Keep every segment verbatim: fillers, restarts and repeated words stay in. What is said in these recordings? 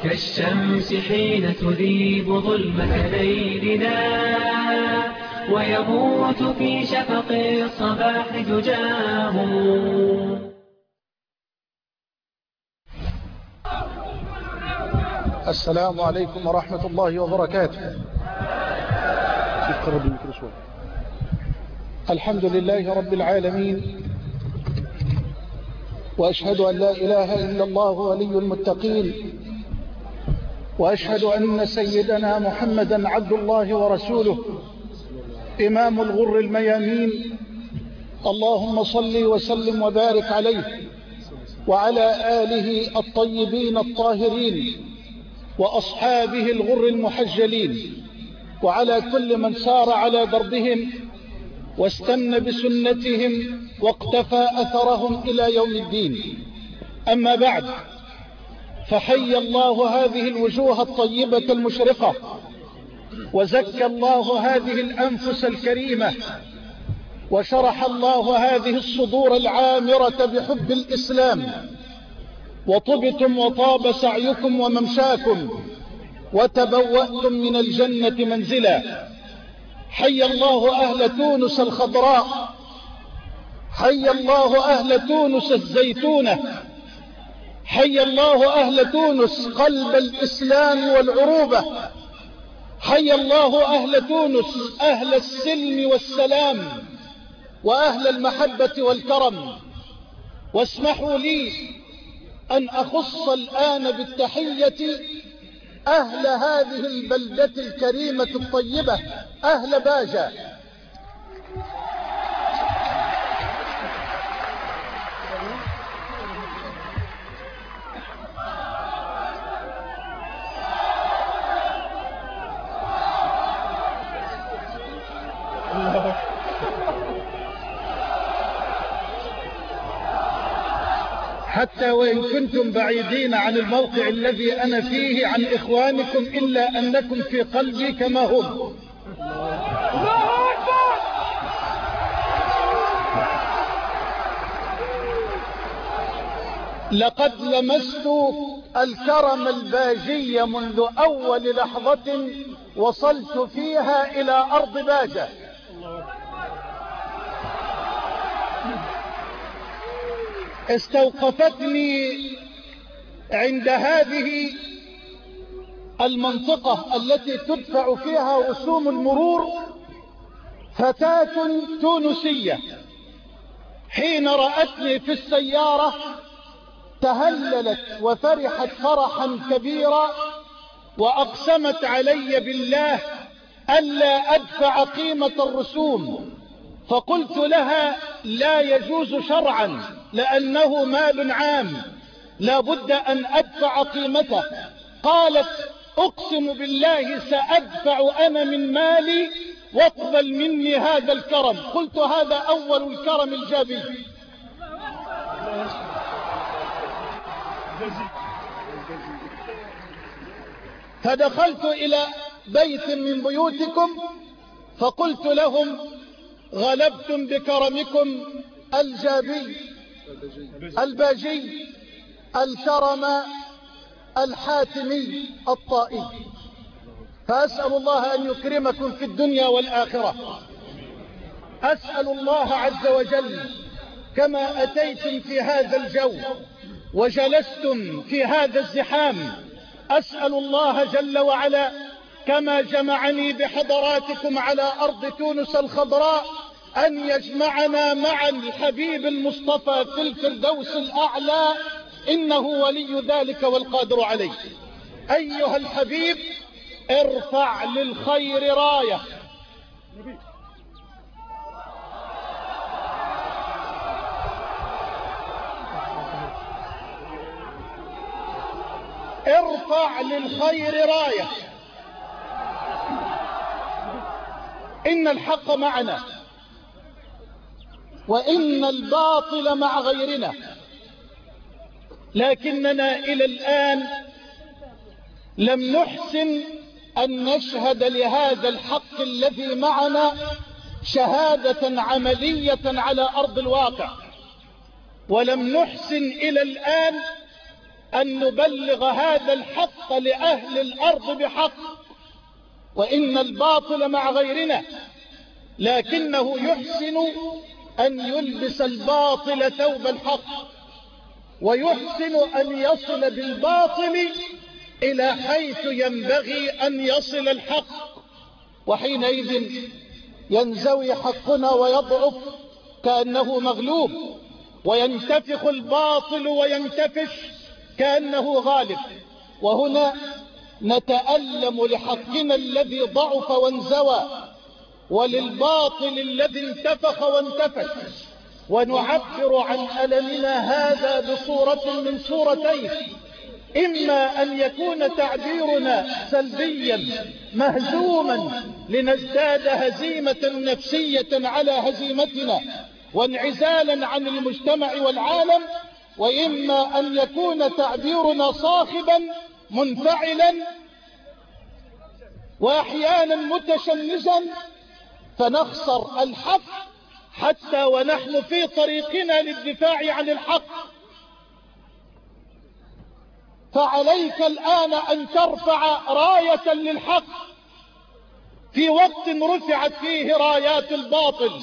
كالشمس حين تذيب ظلمة ليلنا ويموت في شفق الصباح دجاه. السلام عليكم ورحمة الله وبركاته. الحمد لله رب العالمين، وأشهد أن لا إله إلا الله ولي المتقين، وأشهد أن سيدنا محمدا عبد الله ورسوله إمام الغر الميامين. اللهم صل وسلم وبارك عليه وعلى آله الطيبين الطاهرين وأصحابه الغر المحجلين، وعلى كل من سار على دربهم واستنى بسنتهم واقتفى أثرهم إلى يوم الدين. أما بعد، فحي الله هذه الوجوه الطيبة المشرقة، وزكى الله هذه الأنفس الكريمة، وشرح الله هذه الصدور العامرة بحب الإسلام، وطبتم وطاب سعيكم وممشاكم وتبوأتم من الجنة منزلا. حي الله أهل تونس الخضراء، حي الله أهل تونس الزيتونة، حي الله أهل تونس قلب الإسلام والعروبة، حي الله أهل تونس أهل السلم والسلام وأهل المحبة والكرم. واسمحوا لي أن أخص الآن بالتحية أهل هذه البلدة الكريمة الطيبة، أهل باجة. حتى وإن كنتم بعيدين عن الموقع الذي أنا فيه عن إخوانكم، إلا أنكم في قلبي كما هم. لقد لمست الكرم الباجي منذ أول لحظة وصلت فيها إلى أرض باجة. استوقفتني عند هذه المنطقة التي تدفع فيها رسوم المرور فتاة تونسية. حين رأتني في السيارة تهللت وفرحت فرحا كبيرا، وأقسمت علي بالله ألا أدفع قيمة الرسوم. فقلت لها لا يجوز شرعا لأنه مال عام، لا بد أن أدفع قيمته. قالت أقسم بالله سأدفع أنا من مالي واقبل مني هذا الكرم. قلت هذا أول الكرم الجابي. فدخلت إلى بيت من بيوتكم فقلت لهم غلبتم بكرمكم الجابي الباجي الكرم الحاتمي الطائي، فأسأل الله أن يكرمكم في الدنيا والآخرة. أسأل الله عز وجل كما أتيتم في هذا الجو وجلستم في هذا الزحام، أسأل الله جل وعلا كما جمعني بحضراتكم على أرض تونس الخضراء أن يجمعنا مع الحبيب المصطفى في الفردوس الأعلى، إنه ولي ذلك والقادر عليه. أيها الحبيب، ارفع للخير راية. ارفع للخير راية. إن الحق معنا وإن الباطل مع غيرنا، لكننا إلى الآن لم نحسن أن نشهد لهذا الحق الذي معنا شهادة عملية على أرض الواقع، ولم نحسن إلى الآن أن نبلغ هذا الحق لأهل الأرض بحق، وإن الباطل مع غيرنا، لكنه يحسن أن يلبس الباطل ثوب الحق، ويحسن أن يصل بالباطل إلى حيث ينبغي أن يصل الحق، وحينئذ ينزوي حقنا ويضعف كأنه مغلوب، وينتفخ الباطل وينتفش كأنه غالب. وهنا نتألم لحقنا الذي ضعف وانزوى، وللباطل الذي انتفخ وانتفش، ونعبر عن ألمنا هذا بصورة من صورتين: إما أن يكون تعبيرنا سلبيا مهزوما لنزداد هزيمة نفسية على هزيمتنا وانعزالا عن المجتمع والعالم، وإما أن يكون تعبيرنا صاخبا منفعلا وأحيانا متشنجا، فنخسر الحق حتى ونحن في طريقنا للدفاع عن الحق. فعليك الآن أن ترفع راية للحق في وقت رفعت فيه رايات الباطل،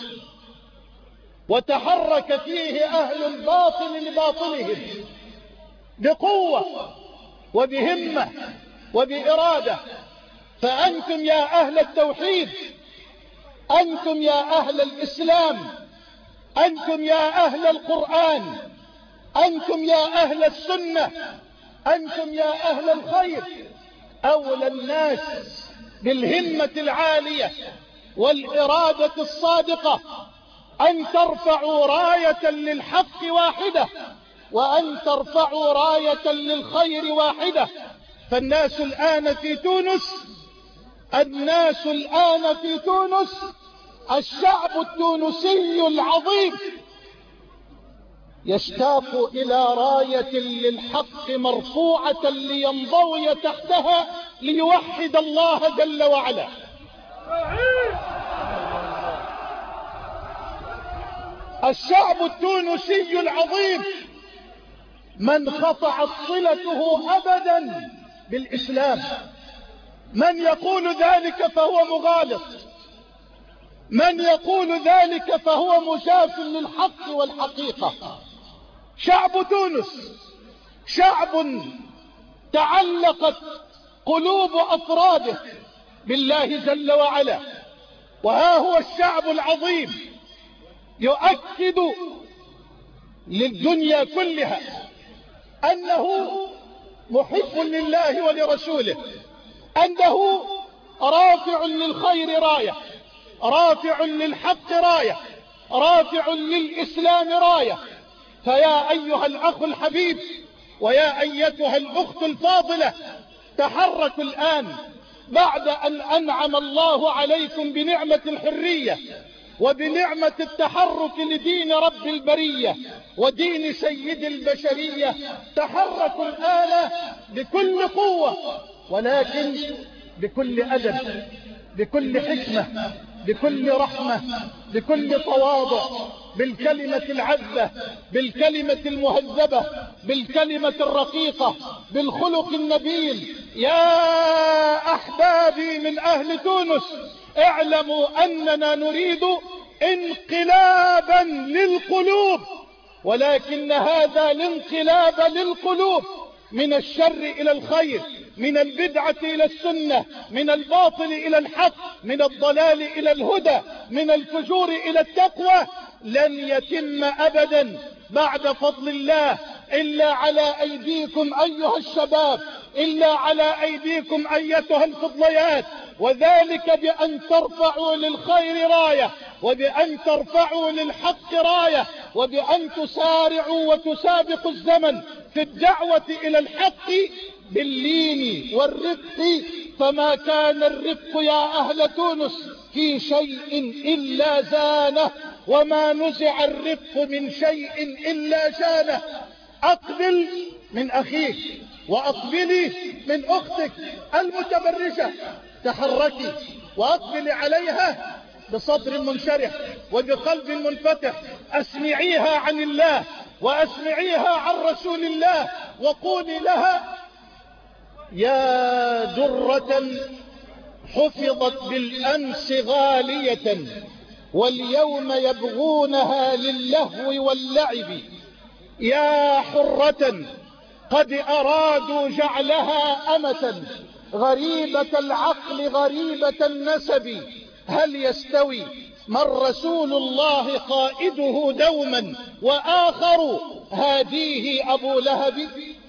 وتحرك فيه أهل الباطل لباطلهم بقوة وبهمة وبإرادة. فأنتم يا أهل التوحيد، أنتم يا أهل الإسلام، أنتم يا أهل القرآن، أنتم يا أهل السنة، أنتم يا أهل الخير، أولى الناس بالهمة العالية والإرادة الصادقة أن ترفعوا راية للحق واحدة، وأن ترفعوا راية للخير واحدة. فالناس الآن في تونس الناس الآن في تونس الشعب التونسي العظيم يشتاق إلى راية للحق مرفوعة لينضوي تحتها ليوحد الله جل وعلا. الشعب التونسي العظيم من قطعت صلته أبدا بالإسلام. من يقول ذلك فهو مغالط، من يقول ذلك فهو مجاف للحق والحقيقة. شعب تونس شعب تعلقت قلوب أفراده بالله جل وعلا، وها هو الشعب العظيم يؤكد للدنيا كلها أنه محب لله ولرسوله، أنه رافع للخير راية، رافع للحق راية، رافع للإسلام راية. فيا أيها الأخ الحبيب ويا أيتها الأخت الفاضلة، تحركوا الآن بعد أن أنعم الله عليكم بنعمة الحرية وبنعمة التحرك لدين رب البرية ودين سيد البشرية. تحركوا الآن بكل قوة، ولكن بكل أدب، بكل حكمة، بكل رحمة، بكل تواضع، بالكلمة العذبة، بالكلمة المهذبة، بالكلمة الرقيقة، بالخلق النبيل. يا أحبابي من أهل تونس، اعلموا أننا نريد انقلابا للقلوب، ولكن هذا الانقلاب للقلوب من الشر إلى الخير، من البدعة إلى السنة، من الباطل إلى الحق، من الضلال إلى الهدى، من الفجور إلى التقوى، لن يتم أبدا بعد فضل الله إلا على أيديكم أيها الشباب، إلا على أيديكم أيتها الفضليات، وذلك بأن ترفعوا للخير راية، وبأن ترفعوا للحق راية، وبأن تسارعوا وتسابقوا الزمن في الدعوة إلى الحق باللين والرفق. فما كان الرفق يا أهل تونس في شيء إلا زانه، وما نزع الرفق من شيء إلا شانه. أقبل من أخيك وأقبلي من أختك المتبرجة، تحركي وأقبلي عليها بصدر منشرح وبقلب منفتح، أسمعيها عن الله، وأسمعيها عن رسول الله وقولي لها: يا درة حفظت بالأمس غالية واليوم يبغونها للهو واللعب، يا حرة قد أرادوا جعلها أمة غريبة العقل غريبة النسب، هل يستوي من رسول الله قائده دوما وآخر هاديه أبو لهب؟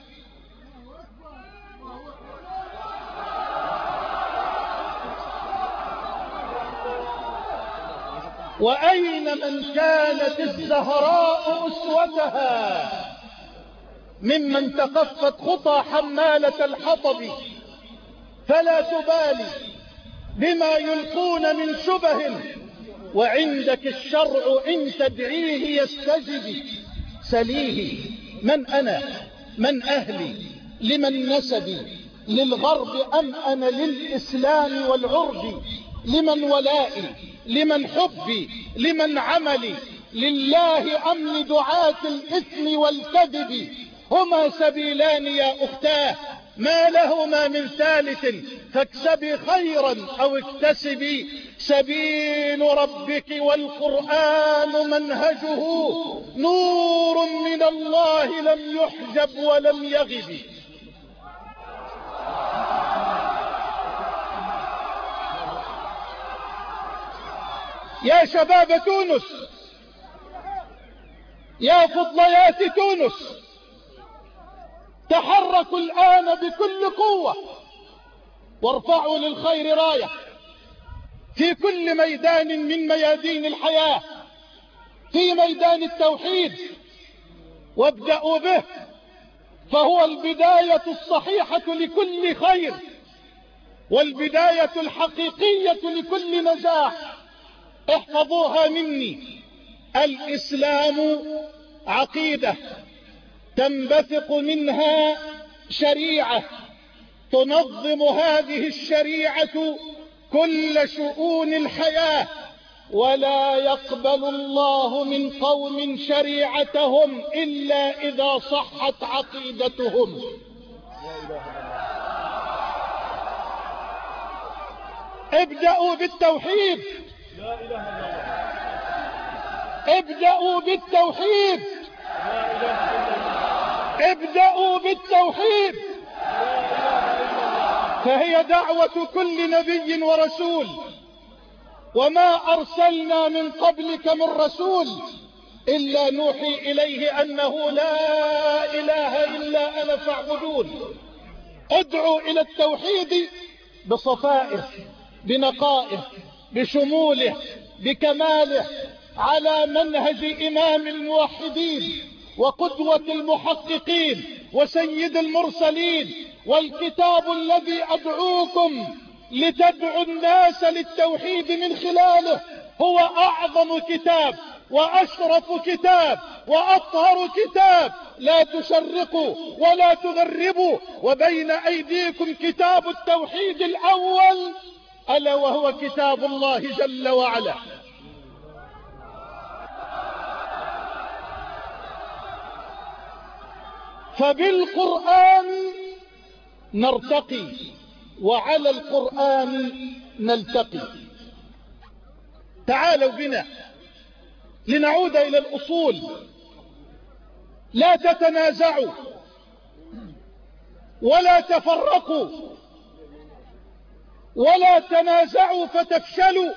وأين من كانت الزهراء أسوتها ممن تقفت خطى حمالة الحطب؟ فلا تبالي بما يلقون من شبه وعندك الشرع إن تدعيه يستجب. سليه: من أنا؟ من أهلي؟ لمن نسبي؟ للغرب أم أنا للإسلام والعرب؟ لمن ولائي؟ لمن حبي؟ لمن عملي؟ لله أم لدعاة الإثم والكذب؟ هما سبيلان يا أختاه ما لهما من ثالث، فاكسبي خيرا أو اكتسبي. سبيل ربك والقرآن منهجه نور من الله لم يحجب ولم يغب. يا شباب تونس، يا فضليات تونس، تحركوا الآن بكل قوة وارفعوا للخير راية في كل ميدان من ميادين الحياة، في ميدان التوحيد، وابدأوا به فهو البداية الصحيحة لكل خير والبداية الحقيقية لكل نجاح. احفظوها مني: الإسلام عقيدة تنبثق منها شريعة تنظم هذه الشريعة كل شؤون الحياة، ولا يقبل الله من قوم شريعتهم إلا إذا صحت عقيدتهم. ابدأوا بالتوحيد، ابدأوا بالتوحيد، ابدأوا بالتوحيد، فهي دعوة كل نبي ورسول، وما أرسلنا من قبلك من رسول إلا نوحي إليه أنه لا إله إلا أنا فاعبدون. ادعوا إلى التوحيد بصفائه، بنقائه، بشموله، بكماله، على منهج إمام الموحدين وقدوة المحققين وسيد المرسلين. والكتاب الذي أدعوكم لتدعوا الناس للتوحيد من خلاله هو أعظم كتاب وأشرف كتاب وأطهر كتاب. لا تشرقوا ولا تغربوا، وبين أيديكم كتاب التوحيد الأول ألا وهو كتاب الله جل وعلا. فبالقرآن نرتقي وعلى القرآن نلتقي. تعالوا بنا لنعود إلى الأصول. لا تتنازعوا ولا تفرقوا ولا تنازعوا فتفشلوا.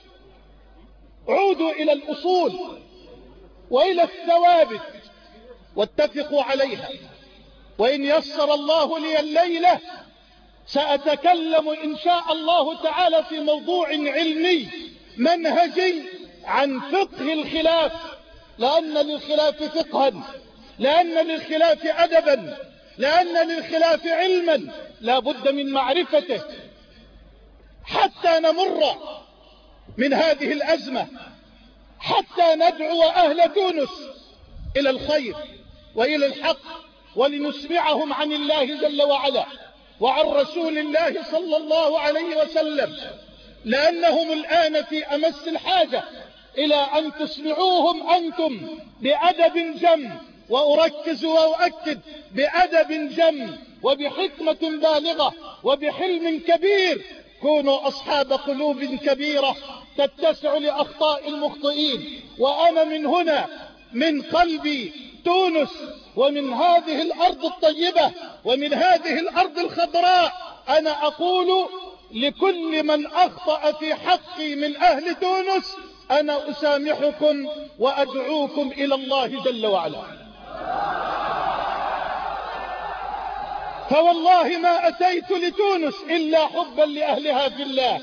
عودوا إلى الأصول وإلى الثوابت واتفقوا عليها. وإن يسر الله لي الليلة سأتكلم إن شاء الله تعالى في موضوع علمي منهجي عن فقه الخلاف، لأن للخلاف فقها، لأن للخلاف أدبا، لأن للخلاف علما لا بد من معرفته حتى نمر من هذه الأزمة، حتى ندعو أهل تونس إلى الخير وإلى الحق، ولنسمعهم عن الله جل وعلا وعن رسول الله صلى الله عليه وسلم، لأنهم الآن في أمس الحاجة إلى أن تسمعوهم أنتم بأدب جم وأركز وأؤكد بأدب جم وبحكمة بالغة وبحلم كبير، كونوا أصحاب قلوب كبيرة تتسع لأخطاء المخطئين. وأنا من هنا من قلبي تونس، ومن هذه الأرض الطيبة ومن هذه الأرض الخضراء، أنا أقول لكل من أخطأ في حقي من أهل تونس أنا أسامحكم وأدعوكم إلى الله جل وعلا. فوالله ما أتيت لتونس إلا حبا لأهلها في الله،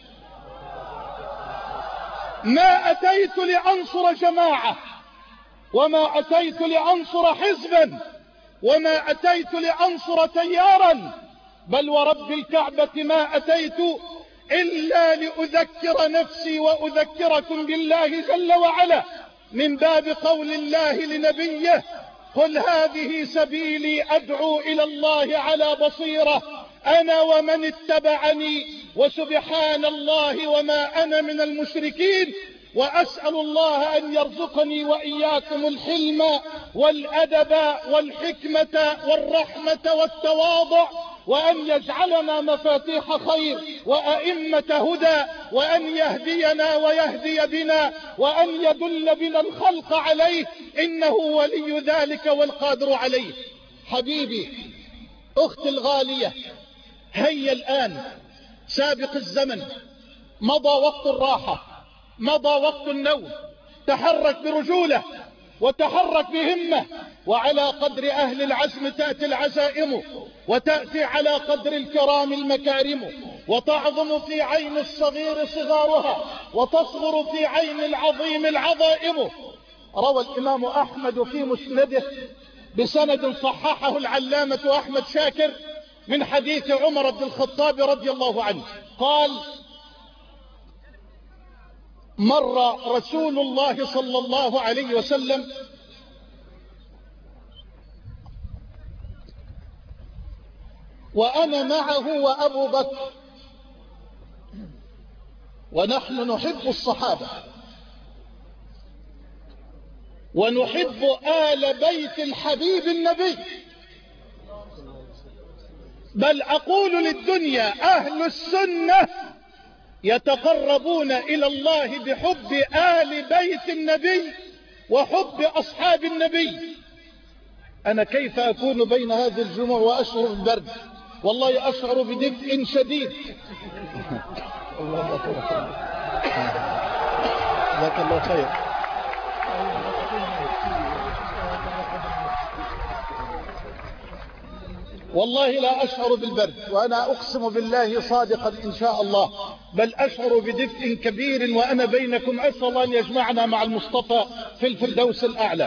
ما أتيت لأنصر جماعة، وما أتيت لأنصر حزبا، وما أتيت لأنصر تيارا، بل ورب الكعبة ما أتيت إلا لأذكر نفسي وأذكركم بالله جل وعلا، من باب قول الله لنبيه: قل هذه سبيلي أدعو إلى الله على بصيرة أنا ومن اتبعني وسبحان الله وما أنا من المشركين. وأسأل الله أن يرزقني وإياكم الحلم والأدب والحكمة والرحمة والتواضع، وأن يجعلنا مفاتيح خير وأئمة هدى، وأن يهدينا ويهدي بنا، وأن يدل بنا الخلق عليه، إنه ولي ذلك والقادر عليه. حبيبي أختي الغالية، هيا الآن سابق الزمن، مضى وقت الراحة، مضى وقت النوم، تحرك برجولة وتحرك بهمة، وعلى قدر أهل العزم تأتي العزائم، وتأتي على قدر الكرام المكارم، وتعظم في عين الصغير صغارها، وتصغر في عين العظيم العظائم. روى الإمام أحمد في مسنده بسند صححه العلامة أحمد شاكر من حديث عمر بن الخطاب رضي الله عنه قال: مر رسول الله صلى الله عليه وسلم وأنا معه وأبو بكر، ونحن نحب الصحابة ونحب آل بيت الحبيب النبي، بل أقول للدنيا أهل السنة يتقربون إلى الله بحب آل بيت النبي وحب أصحاب النبي. أنا كيف أكون بين هذه الجموع وأشعر بالبرد؟ والله أشعر بدفء شديد. جزاك الله خير. والله لا أشعر بالبرد، وأنا أقسم بالله صادقا إن شاء الله، بل أشعر بدفء كبير وأنا بينكم. أسأل الله أن يجمعنا مع المصطفى في الفردوس الأعلى.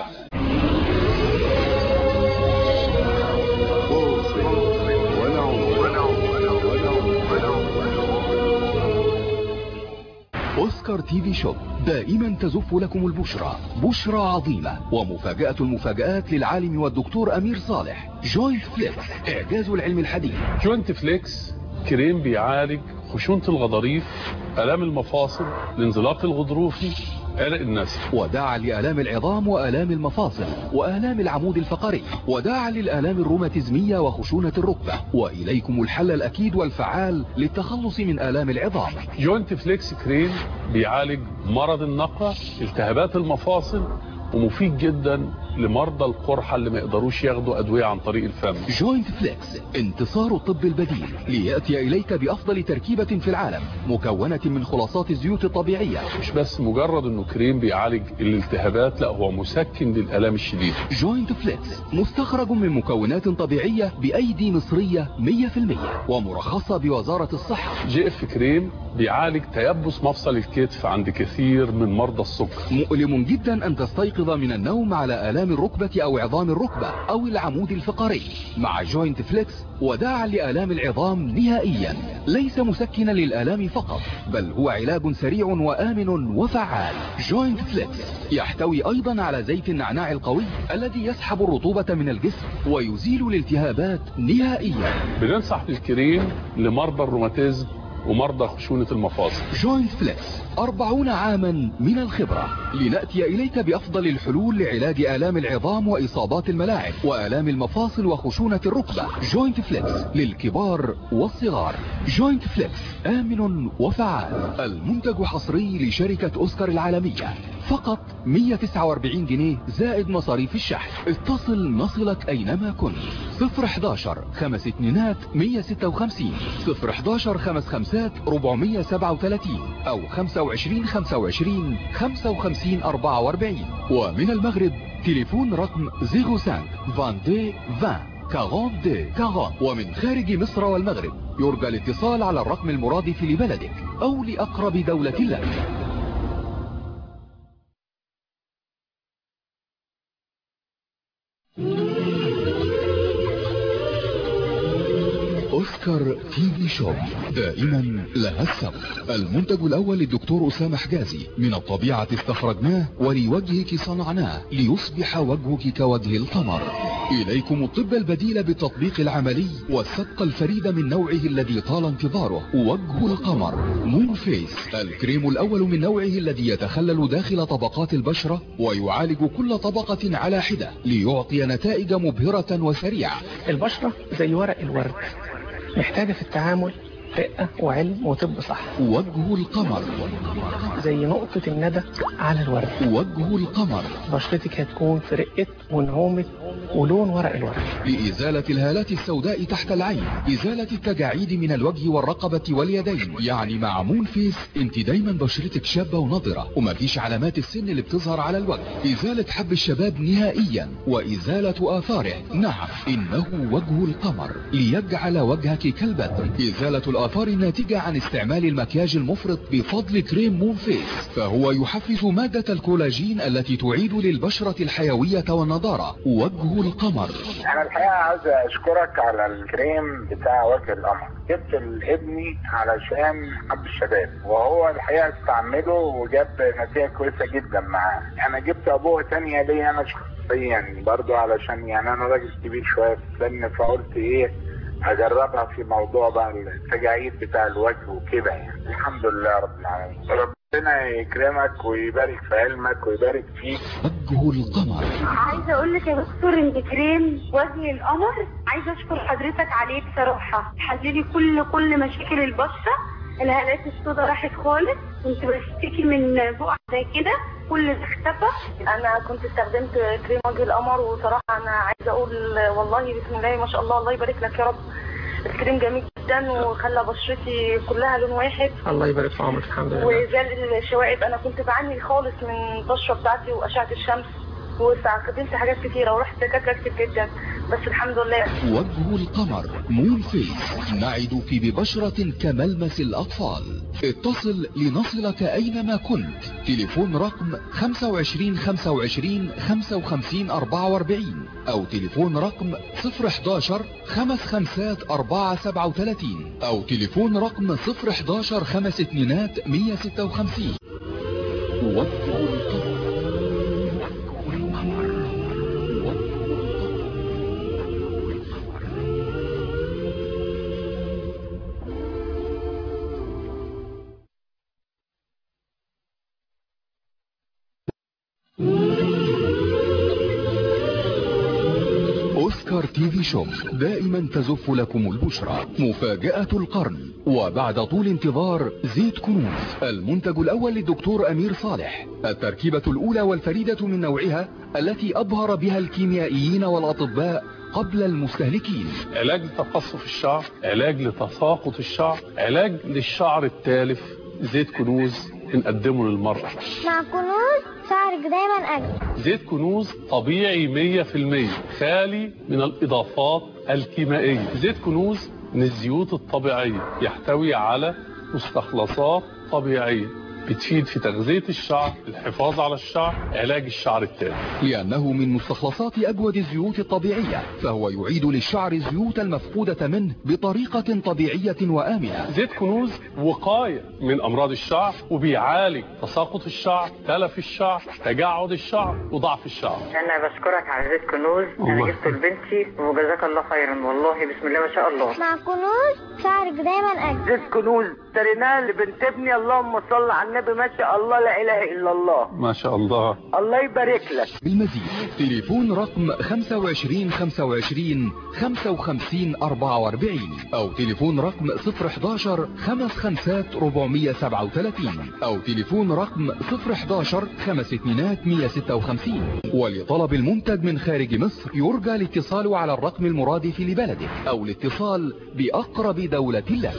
أوسكار تي في شوب دائما تزف لكم البشرى، بشرى عظيمة ومفاجأة المفاجآت للعالم والدكتور أمير صالح. جوينت فليكس، إعجاز العلم الحديث. جوينت فليكس كريم بيعالج خشونة الغضاريف، آلام المفاصل، الانزلاق الغضروفي، عرق النسل، وداعا لآلام العظام وآلام المفاصل وآلام العمود الفقري، وداعا للآلام الروماتيزمية وخشونة الركبة. وإليكم الحل الأكيد والفعال للتخلص من آلام العظام. جوينت فليكس كريم بيعالج مرض النقع، التهابات المفاصل، ومفيد جدا لمرضى القرحة اللي ما يقدروش ياخدوا أدوية عن طريق الفم. جوينت فليكس، انتصار الطب البديل ليأتي إليك بأفضل تركيبة في العالم، مكونة من خلاصات الزيوت الطبيعية. مش بس مجرد انه كريم بيعالج الالتهابات، لا هو مسكن للآلام الشديدة. جوينت فليكس مستخرج من مكونات طبيعية بأيدي مصرية مية في المية ومرخصة بوزارة الصحة. جي اف كريم بيعالج تيبس مفصل الكتف عند كثير من مرضى السكر. مؤلم جدا أن تستيقظ من النوم على آلام الركبة أو عظام الركبة أو العمود الفقري. مع جوينت فليكس وداعا لآلام العظام نهائيا، ليس مسكنا للآلام فقط، بل هو علاج سريع وآمن وفعال. جوينت فليكس يحتوي أيضا على زيت النعناع القوي الذي يسحب الرطوبة من الجسم ويزيل الالتهابات نهائيا. بننصح بالكريم لمرضى الروماتيزم ومرضى خشونة المفاصل. جوينت فليكس أربعون عاما من الخبرة، لنأتي إليك بأفضل الحلول لعلاج آلام العظام وإصابات الملاعب وآلام المفاصل وخشونة الركبة. جوينت فليكس للكبار والصغار. جوينت فليكس آمن وفعال. المنتج حصري لشركة أوسكار العالمية، فقط مئة وتسعة وأربعين جنيه زائد مصاريف الشحن. اتصل نصلك أينما كنت. صفر احداشر خمس اتنينات مئة وستة وخمسين، صفر احداشر خمس خمسات أربعمئة وسبعة وثلاثين، أو خمسة وعشرين خمسة وعشرين خمسة وخمسين أربعة وأربعين. ومن المغرب تليفون رقم صفر خمسة اثنين عشرين عشرين أربعين. ومن خارج مصر والمغرب يرجى الاتصال على الرقم المرادف لبلدك أو لأقرب دولة لك. أوسكار تي في شوب دائما لها السبق. المنتج الأول للدكتور أسامة حجازي، من الطبيعة استخرجناه ولوجهك صنعناه ليصبح وجهك كوجه القمر. إليكم الطب البديل بالتطبيق العملي والسبق الفريد من نوعه الذي طال انتظاره، وجه القمر مون فيس، الكريم الأول من نوعه الذي يتخلل داخل طبقات البشرة ويعالج كل طبقة على حدة ليعطي نتائج مبهرة وسريعة. البشرة زي ورق الورد، محتاجة في التعامل رقة وعلم وطب صح. وجه القمر زي نقطة الندى على الورد. وجه القمر بشرتك هتكون في رقة ونعومة ولون ورق الورد. لإزالة الهالات السوداء تحت العين، إزالة التجاعيد من الوجه والرقبة واليدين. يعني مع مون فيس انت دايما بشرتك شابة ونضرة ومفيش علامات السن اللي بتظهر على الوجه. إزالة حب الشباب نهائيا وإزالة آثاره. نعم، إنه وجه القمر ليجعل وجهك كالبدر. إزالة الآثار الناتجة عن استعمال المكياج المفرط بفضل كريم مون فيس، فهو يحفز مادة الكولاجين التي تعيد للبشرة الحيوية والنضارة. وجه القمر. انا الحقيقه عايز اشكرك على الكريم بتاع وجه القمر. جبت لابني علشان حب الشباب، وهو الحقيقه استعمله وجاب نتيجه كويسه جدا معاه. انا جبت ابوه تانية ليا انا شخصيا برضو، علشان يعني انا راجل كبير شويه في السن، فقلت ايه اجربها في موضوع بقى التجاعيد بتاع الوجه وكده. يعني الحمد لله رب العالمين. ربنا يكرمك ويبارك في علمك ويبارك فيك. وجه القمر. عايزه اقول لك يا دكتور ان كريم وجه القمر عايزه اشكر حضرتك عليه بصراحه. حللي كل كل مشاكل البشره، الهالات السوداء راحت خالص، كنت بشتكي من بقع زي كده كل ده اختفى. انا كنت استخدمت كريم وجه القمر، وصراحه انا عايزه اقول والله بسم الله ما شاء الله، الله يبارك لك يا رب. الكريم جميل جدا وخلى بشرتي كلها لون واحد. الله يبارك في عمرك. الحمد لله. وزال الشوائب، انا كنت بعاني خالص من البشره بتاعتي واشعه الشمس، واستخدمت حاجات كتيره ورحت دكاتره كتير جدا، بس الحمد لله. وجه القمر مون فيس، نعدك ببشرة كملمس الأطفال. اتصل لنصلك أينما كنت. تليفون رقم خمسة وعشرين خمسة وعشرين خمسة وخمسين أربعة وأربعين، أو تليفون رقم صفر احداشر خمس خمسات أربعة سبعة وثلاثين، أو تليفون رقم صفر احداشر خمس اتنينات مئة وستة وخمسين. وجه القمر. أوسكار تي في شوب دائما تزف لكم البشرى. مفاجأة القرن، وبعد طول انتظار زيت كنوز، المنتج الأول للدكتور أمير صالح، التركيبة الأولى والفريدة من نوعها التي أبهر بها الكيميائيين والأطباء قبل المستهلكين. علاج لتقصف الشعر، علاج لتساقط الشعر، علاج للشعر التالف. زيت كنوز بنقدمه للمرأة. مع كنوز شعرك دايما أجمل. زيت كنوز طبيعي مية في المية، خالي من الإضافات الكيميائية. زيت كنوز من الزيوت الطبيعية، يحتوي على مستخلصات طبيعية بتفيد في تغذية الشعر، الحفاظ على الشعر، علاج الشعر التالف. لأنه من مستخلصات أجود الزيوت الطبيعية، فهو يعيد للشعر الزيوت المفقودة منه بطريقة طبيعية وآمنة. زيت كنوز وقاية من أمراض الشعر، وبيعالج تساقط الشعر، تلف الشعر، تجعد الشعر، وضعف الشعر. أنا بشكرك على زيت كنوز، أنا جبته لبنتي وجزاك الله خيرا، والله بسم الله ما شاء الله. مع كنوز شعرك دايما أجمل. زيت كنوز اشتريناه لبنت ابني. اللهم صل على النبي، ما شاء الله لا اله الا الله. ما شاء الله. الله يبارك لك. بالمزيد تليفون رقم خمسة وعشرين خمسة وعشرين خمسة وخمسين أربعة وأربعين او تليفون رقم صفر حداشر خمس خمسات أربعمية سبعة وثلاثين او تليفون رقم صفر حداشر خمس اتنينات مية ستة وخمسين. ولطلب المنتج من خارج مصر يرجى الاتصال على الرقم المرادف لبلده او الاتصال بأقرب دولة لك.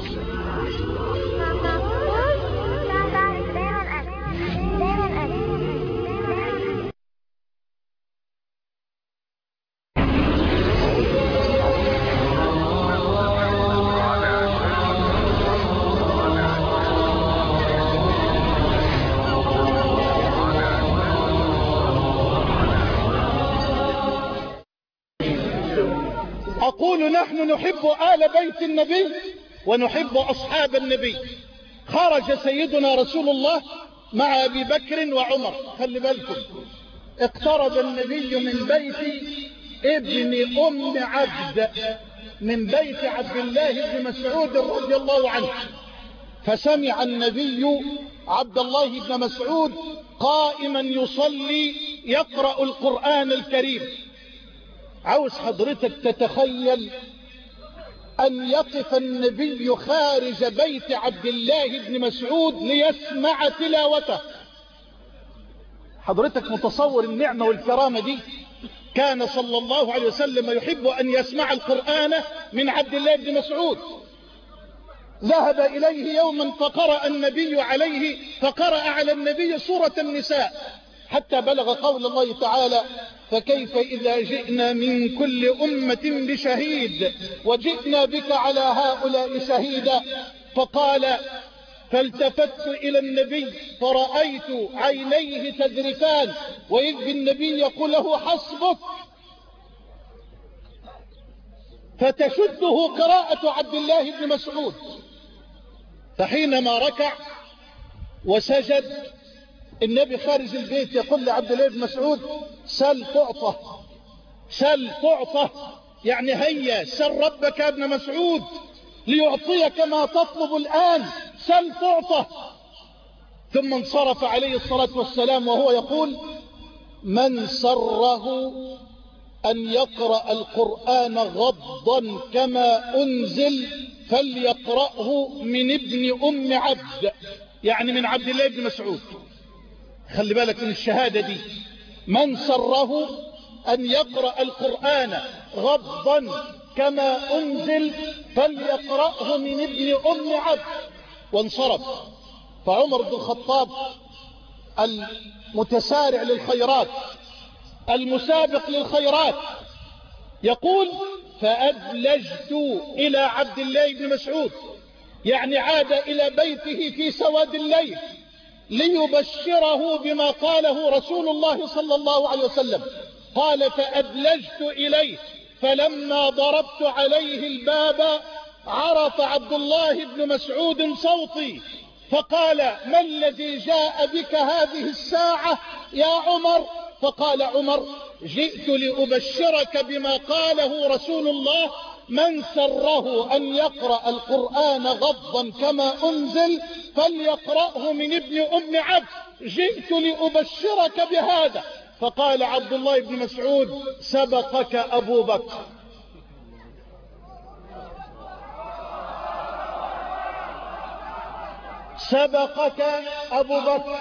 أقول نحن نحب آل بيت النبي ونحب أصحاب النبي. خرج سيدنا رسول الله مع أبي بكر وعمر. خلي بالكم، اقترب النبي من بيت ابن أم عبد، من بيت عبد الله بن مسعود رضي الله عنه، فسمع النبي عبد الله بن مسعود قائما يصلي يقرأ القرآن الكريم. عاوز حضرتك تتخيل أن يقف النبي خارج بيت عبد الله بن مسعود ليسمع تلاوته. حضرتك متصور النعمة والكرامة دي؟ كان صلى الله عليه وسلم يحب أن يسمع القرآن من عبد الله بن مسعود. ذهب إليه يوما فقرأ النبي عليه فقرأ على النبي سورة النساء حتى بلغ قول الله تعالى: فكيف إذا جئنا من كل أمة بشهيد وجئنا بك على هؤلاء شهيدا. فقال: فالتفت إلى النبي فرأيت عينيه تذرفان، وإذ بالنبي يقول له: حسبك. فتشده قراءة عبد الله بن مسعود. فحينما ركع وسجد النبي خارج البيت يقول لعبد الله بن مسعود: سل تعطى، سل تعطى، يعني هيا سل ربك يا ابن مسعود ليعطيك ما تطلب الآن، سل تعطى. ثم انصرف عليه الصلاة والسلام وهو يقول: من سره أن يقرأ القرآن غضا كما أنزل فليقرأه من ابن أم عبد، يعني من عبد الله بن مسعود. خلي بالك من الشهادة دي. من سره أن يقرأ القرآن غضا كما أنزل فليقرأه من ابن أم عبد. وانصرف. فعمر بن الخطاب المتسارع للخيرات المسابق للخيرات يقول: فأدلجت إلى عبد الله بن مسعود، يعني عاد إلى بيته في سواد الليل ليبشره بما قاله رسول الله صلى الله عليه وسلم. قال: فأدلجت إليه فلما ضربت عليه الباب عرف عبد الله بن مسعود صوتي فقال: ما الذي جاء بك هذه الساعة يا عمر؟ فقال عمر: جئت لأبشرك بما قاله رسول الله: من سره أن يقرأ القرآن غضا كما أنزل فليقرأه من ابن أم عبد، جئت لأبشرك بهذا. فقال عبد الله بن مسعود: سبقك أبو بكر. سبقك أبو بكر.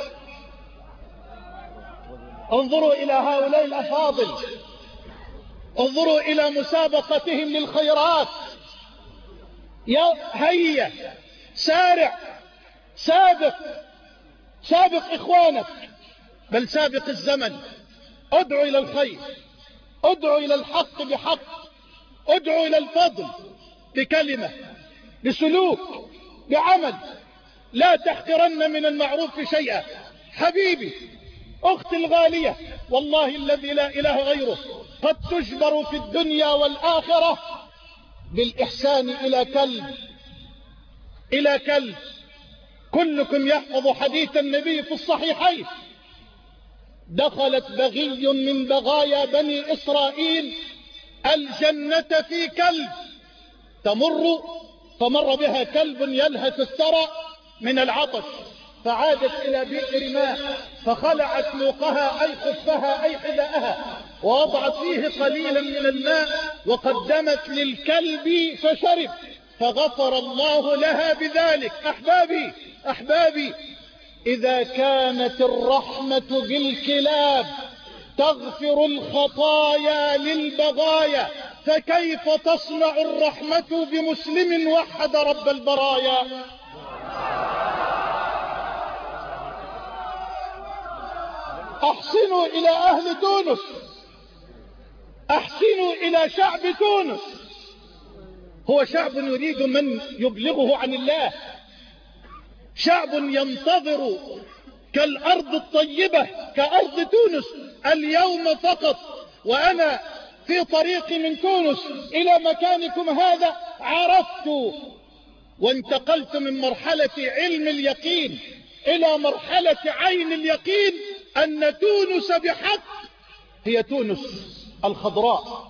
انظروا إلى هؤلاء الأفاضل، انظروا إلى مسابقتهم للخيرات. يا هيا سارع، سابق، سابق إخوانك، بل سابق الزمن. ادعو إلى الخير، ادعو إلى الحق بحق، ادعو إلى الفضل بكلمة، بسلوك، بعمل. لا تحقرن من المعروف شيئا. حبيبي، أختي الغالية، والله الذي لا إله غيره، قد تجبر في الدنيا والآخرة بالإحسان إلى كلب، إلى كلب. كلكم يحفظ حديث النبي في الصحيحين: دخلت بغي من بغايا بني إسرائيل الجنة في كلب، تمر فمر بها كلب يلهث الثرى من العطش، فعادت إلى بئر ماء فخلعت نوقها أي خفها أي حذاءها ووضعت فيه قليلا من الماء وقدمت للكلب فشرب، فغفر الله لها بذلك. أحبابي أحبابي إذا كانت الرحمة بالكلاب تغفر الخطايا للبغايا، فكيف تصنع الرحمة بمسلم وحد رب البرايا؟ أحسنوا إلى أهل تونس، أحسنوا إلى شعب تونس. هو شعب يريد من يبلغه عن الله، شعب ينتظر كالأرض الطيبة كأرض تونس اليوم فقط. وأنا في طريقي من تونس إلى مكانكم هذا عرفت وانتقلت من مرحلة علم اليقين إلى مرحلة عين اليقين أن تونس بحق هي تونس الخضراء.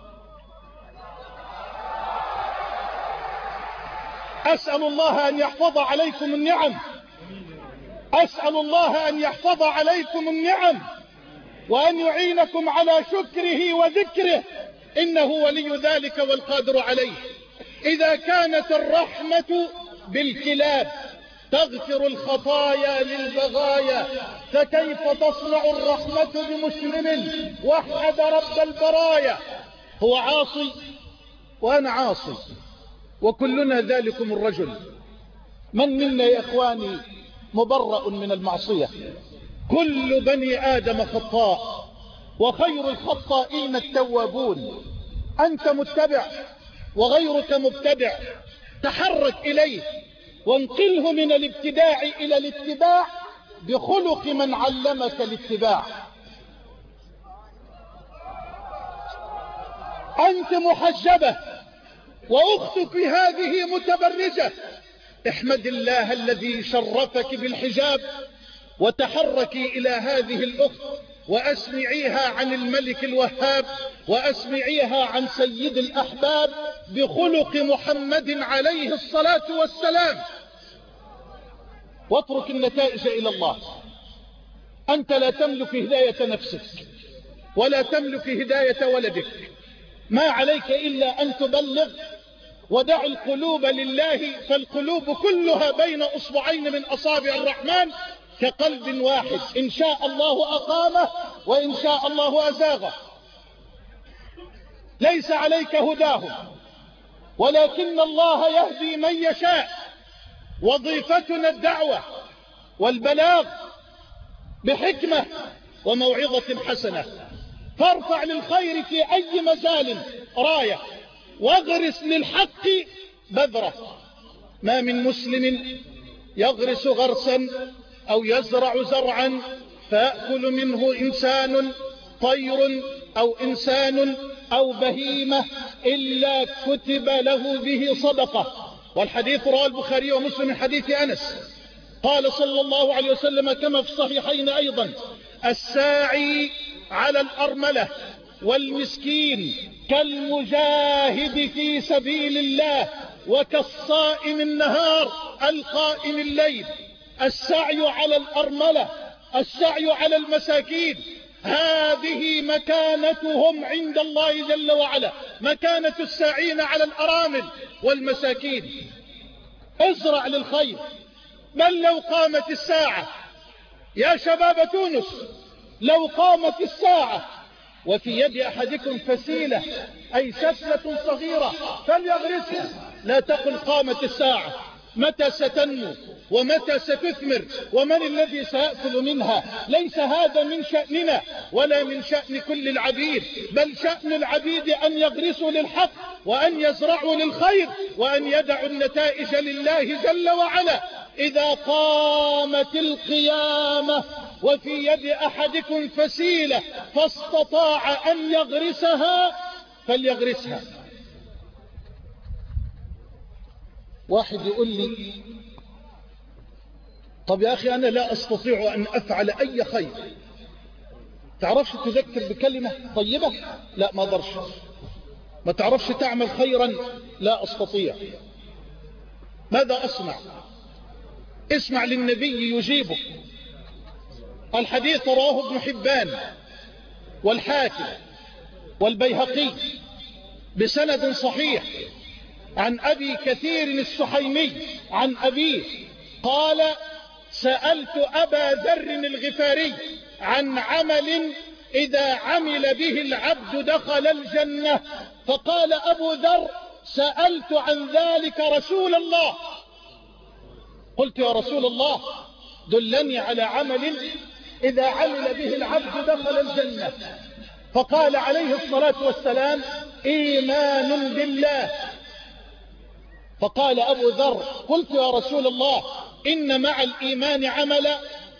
أسأل الله أن يحفظ عليكم النعم، أسأل الله أن يحفظ عليكم النعم وأن يعينكم على شكره وذكره، إنه ولي ذلك والقادر عليه. إذا كانت الرحمة بالكلاب تغفر الخطايا للبغايا، فكيف تصنع الرحمة بمسلم وحد رب البرايا؟ هو عاصي وأنا عاصي وكلنا ذلكم الرجل. من منا يا إخواني مبرأ من المعصية؟ كل بني آدم خطاء وخير الخطائين التوابون. أنت متبع وغيرك مبتدع، تحرك إليه وانقله من الابتداع إلى الاتباع بخلق من علمك الاتباع. أنت محجبة وأختك هذه متبرجة، احمد الله الذي شرفك بالحجاب وتحركي إلى هذه الأخت وأسمعيها عن الملك الوهاب وأسمعيها عن سيد الأحباب بخلق محمد عليه الصلاة والسلام، واترك النتائج إلى الله. أنت لا تملك هداية نفسك ولا تملك هداية ولدك، ما عليك إلا أن تبلغ ودع القلوب لله، فالقلوب كلها بين أصبعين من أصابع الرحمن كقلب واحد، إن شاء الله أقامه وإن شاء الله أزاغه. ليس عليك هداهم ولكن الله يهدي من يشاء. وظيفتنا الدعوة والبلاغ بحكمة وموعظة حسنة، فارفع للخير في أي مجال راية واغرس للحق بذرة. ما من مسلم يغرس غرسا أو يزرع زرعا فيأكل منه إنسان طير أو إنسان أو بهيمة إلا كتب له به صدقة. والحديث رواه البخاري ومسلم من حديث أنس قال صلى الله عليه وسلم كما في الصحيحين أيضا: الساعي على الأرملة والمسكين كالمجاهد في سبيل الله وكالصائم النهار القائم الليل. السعي على الأرملة، السعي على المساكين، هذه مكانتهم عند الله جل وعلا، مكانة الساعين على الأرامل والمساكين. ازرع للخير، بل لو قامت الساعة يا شباب تونس، لو قامت الساعة وفي يد أحدكم فسيلة أي سفلة صغيرة فليغرسها، لا تقل قامت الساعة، متى ستنمو ومتى ستثمر ومن الذي سيأكل منها؟ ليس هذا من شأننا ولا من شأن كل العبيد، بل شأن العبيد أن يغرسوا للحق وأن يزرعوا للخير وأن يدعوا النتائج لله جل وعلا. إذا قامت القيامة وفي يد أحدكم فسيلة فاستطاع أن يغرسها فليغرسها. واحد يقول لي: طب يا أخي أنا لا أستطيع أن أفعل أي خير، تعرفش تذكر بكلمة طيبة؟ لا ما أقدرش. ما تعرفش تعمل خيرا؟ لا أستطيع. ماذا أصنع؟ اسمع للنبي يجيبك. الحديث رواه ابن حبان والحاكم والبيهقي بسند صحيح عن أبي كثير السحيمي عن أبيه قال: سألت أبا ذر الغفاري عن عمل إذا عمل به العبد دخل الجنة، فقال أبو ذر: سألت عن ذلك رسول الله. قلت: يا رسول الله دلني على عمل إذا عمل به العبد دخل الجنة. فقال عليه الصلاة والسلام: إيمان بالله. فقال أبو ذر: قلت: يا رسول الله إن مع الإيمان عملا.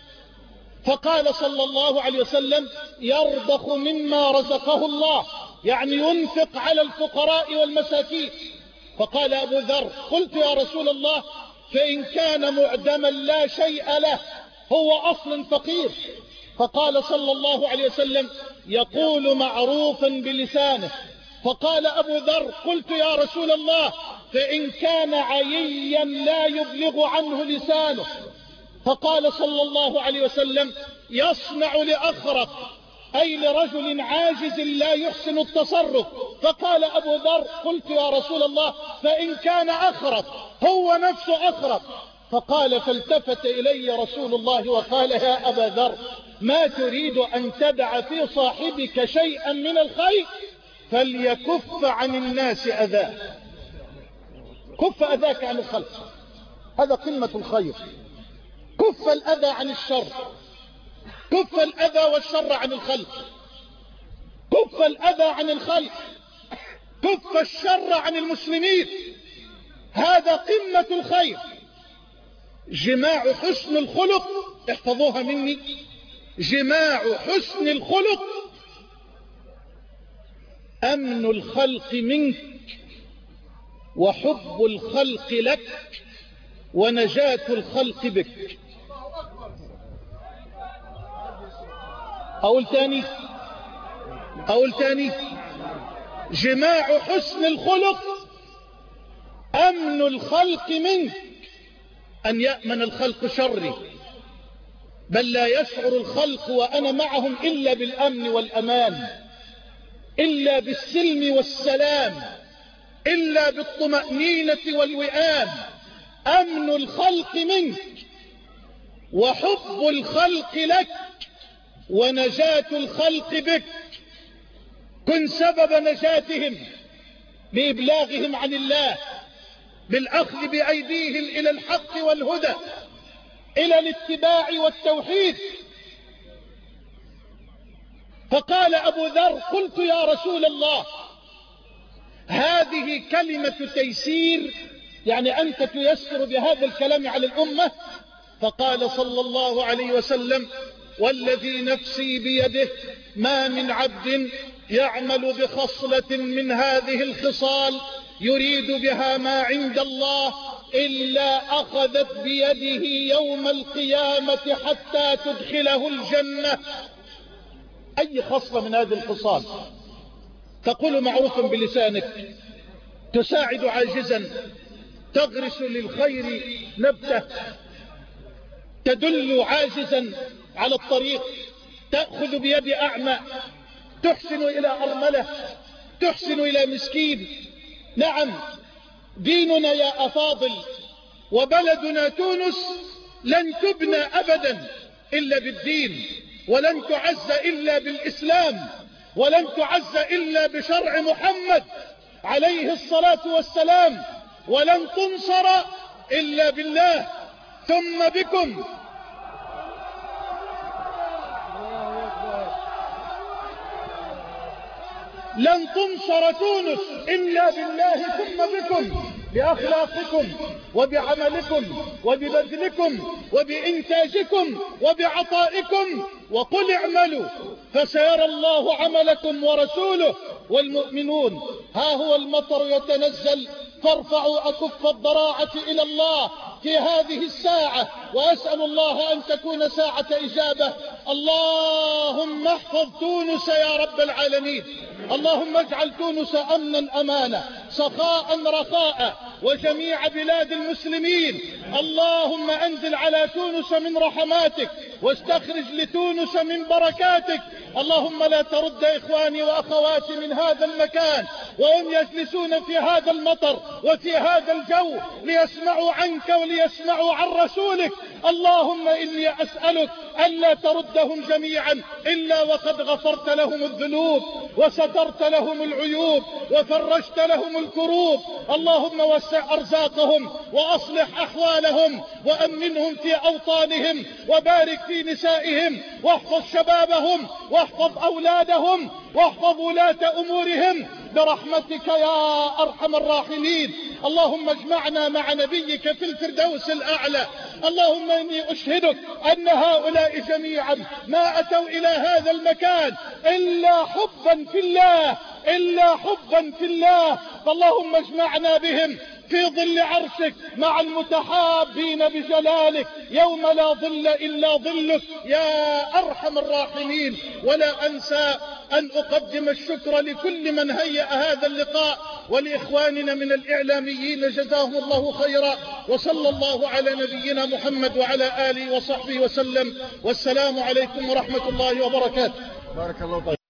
فقال صلى الله عليه وسلم: يرضخ مما رزقه الله، يعني ينفق على الفقراء والمساكين. فقال أبو ذر: قلت: يا رسول الله فإن كان معدما لا شيء له، هو أصل فقير. فقال صلى الله عليه وسلم: يقول معروفا بلسانه. فقال أبو ذر: قلت: يا رسول الله فإن كان عييا لا يبلغ عنه لسانه. فقال صلى الله عليه وسلم: يصنع لأخرق، أي لرجل عاجز لا يحسن التصرف. فقال أبو ذر: قلت: يا رسول الله فإن كان أخرق، هو نفسه أخرق. فقال: فالتفت إلي رسول الله وقال: يا أبا ذر، ما تريد أن تدع في صاحبك شيئا من الخير فليكف عن الناس أذاه. كف أذاك عن الخلق، هذا قمة الخير. كف الأذى عن الشر، كف الأذى والشر عن الخلق، كف الأذى عن الخلق، كف الشر عن المسلمين، هذا قمة الخير. جماع حسن الخلق، احفظوها مني، جماع حسن الخلق أمن الخلق منك، وحب الخلق لك، ونجاة الخلق بك. أقول تاني أقول تاني جماع حسن الخلق أمن الخلق منك، أن يأمن الخلق شري، بل لا يشعر الخلق وأنا معهم إلا بالأمن والأمان، إلا بالسلم والسلام، إلا بالطمأنينة والوئام. أمن الخلق منك، وحب الخلق لك، ونجاة الخلق بك. كن سبب نجاتهم بإبلاغهم عن الله، بالأخذ بأيديهم إلى الحق والهدى، إلى الاتباع والتوحيد. فقال أبو ذر: قلت: يا رسول الله هذه كلمة تيسير، يعني أنت تيسر بهذا الكلام على الأمة. فقال صلى الله عليه وسلم: والذي نفسي بيده ما من عبد يعمل بخصلة من هذه الخصال يريد بها ما عند الله إلا أخذت بيده يوم القيامة حتى تدخله الجنة. أي خصلة من هذه الخصال؟ تقول معروفا بلسانك، تساعد عاجزا، تغرس للخير نبتة، تدل عاجزا على الطريق، تأخذ بيد أعمى، تحسن إلى أرملة، تحسن إلى مسكين. نعم، ديننا يا أفاضل وبلدنا تونس لن تبنى أبدا إلا بالدين، ولن تعز إلا بالإسلام، ولن تعز إلا بشرع محمد عليه الصلاة والسلام، ولن تنصر إلا بالله ثم بكم. لن تنصر تونس إلا بالله ثم بكم، بأخلاقكم وبعملكم وببذلكم وبإنتاجكم وبعطائكم. وقل اعملوا فسيرى الله عملكم ورسوله والمؤمنون. ها هو المطر يتنزل، فارفعوا أكف الضراعة إلى الله، في هذه الساعة، وأسأل الله أن تكون ساعة إجابة. اللهم احفظ تونس يا رب العالمين، اللهم اجعل تونس أمنا أمانا سخاء رخاء وجميع بلاد المسلمين. اللهم أنزل على تونس من رحماتك واستخرج لتونس من بركاتك. اللهم لا ترد إخواني وأخواتي من هذا المكان وهم يجلسون في هذا المطر وفي هذا الجو ليسمعوا عنك وليسمعوا عن رسولك. اللهم إني أسألك ألا تردهم جميعا إلا وقد غفرت لهم الذنوب وسترت لهم العيوب وفرجت لهم الكروب. اللهم وسع أرزاقهم وأصلح أحوالهم وأمنهم في أوطانهم وبارك في نسائهم واحفظ شبابهم واحفظ أولادهم واحفظ ولاة أمورهم برحمتك يا أرحم الراحمين. اللهم اجمعنا مع نبيك في الفردوس الأعلى. اللهم إني أشهدك أن هؤلاء جميعا ما أتوا إلى هذا المكان إلا حبا في الله إلا حبا في الله، فاللهم اجمعنا بهم في ظل عرشك مع المتحابين بجلالك يوم لا ظل إلا ظلك يا أرحم الراحمين. ولا أنسى أن أقدم الشكر لكل من هيأ هذا اللقاء ولإخواننا من الإعلاميين جزاهم الله خيرا، وصلى الله على نبينا محمد وعلى آله وصحبه وسلم، والسلام عليكم ورحمة الله وبركاته. بارك الله فيك.